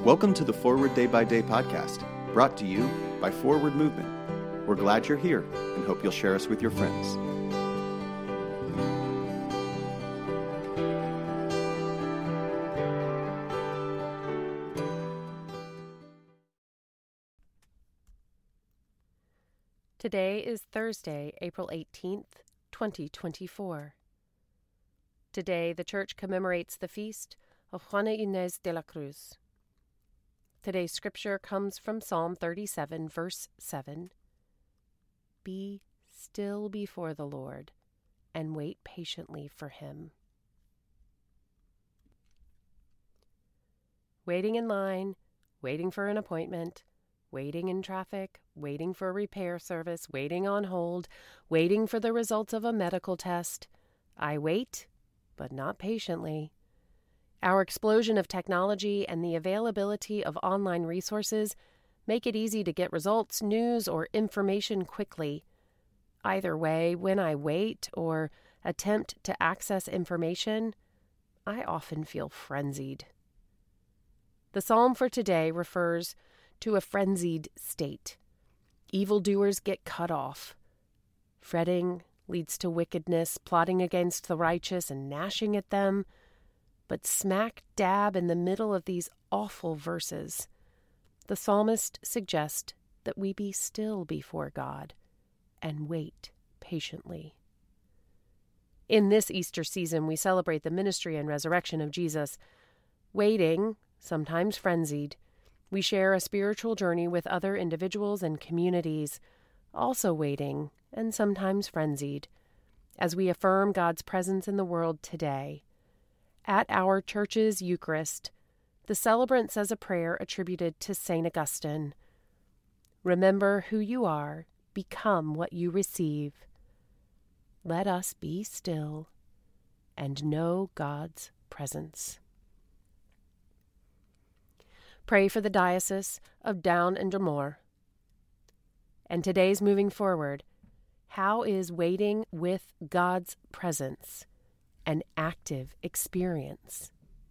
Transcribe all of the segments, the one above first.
Welcome to the Forward Day by Day podcast, brought to you by Forward Movement. We're glad you're here and hope you'll share us with your friends. Today is Thursday, April 18th, 2024. Today, the Church commemorates the feast of Juana Inés de la Cruz. Today's scripture comes from Psalm 37, verse 7. Be still before the Lord and wait patiently for him. Waiting in line, waiting for an appointment, waiting in traffic, waiting for a repair service, waiting on hold, waiting for the results of a medical test. I wait, but not patiently. Our explosion of technology and the availability of online resources make it easy to get results, news, or information quickly. Either way, when I wait or attempt to access information, I often feel frenzied. The psalm for today refers to a frenzied state. Evildoers get cut off. Fretting leads to wickedness, plotting against the righteous and gnashing at them. But smack dab in the middle of these awful verses, the psalmist suggests that we be still before God and wait patiently. In this Easter season, we celebrate the ministry and resurrection of Jesus. Waiting, sometimes frenzied, we share a spiritual journey with other individuals and communities, also waiting and sometimes frenzied, as we affirm God's presence in the world today. At our church's Eucharist, the celebrant says a prayer attributed to St. Augustine. Remember who you are, become what you receive. Let us be still and know God's presence. Pray for the Diocese of Down and Dromore. And today's moving forward. How is waiting with God's presence an active experience?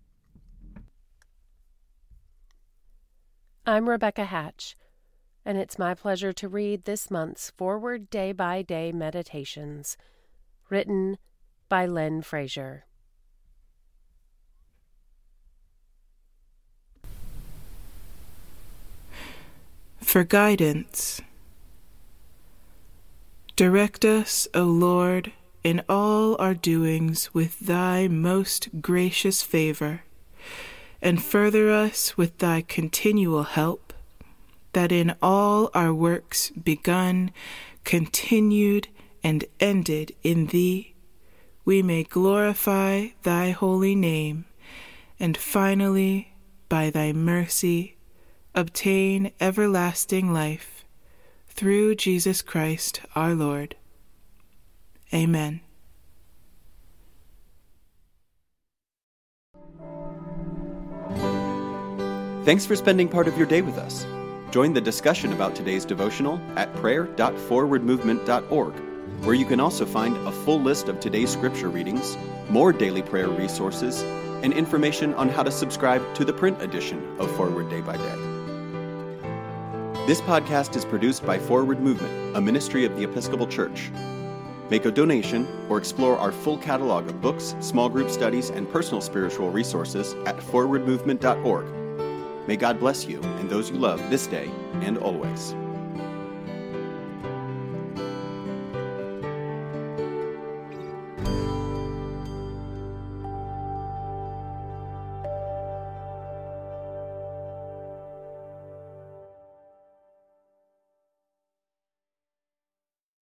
I'm Rebecca Hatch, and it's my pleasure to read this month's Forward Day by Day Meditations, written by Len Frazier. For guidance. Direct us, O Lord, in all our doings with thy most gracious favor, and further us with thy continual help, that in all our works begun, continued, and ended in thee, we may glorify thy holy name, and finally, by thy mercy, obtain everlasting life, through Jesus Christ our Lord. Amen. Thanks for spending part of your day with us. Join the discussion about today's devotional at prayer.forwardmovement.org, where you can also find a full list of today's scripture readings, more daily prayer resources, and information on how to subscribe to the print edition of Forward Day by Day. This podcast is produced by Forward Movement, a ministry of the Episcopal Church. Make a donation or explore our full catalog of books, small group studies, and personal spiritual resources at forwardmovement.org. May God bless you and those you love this day and always.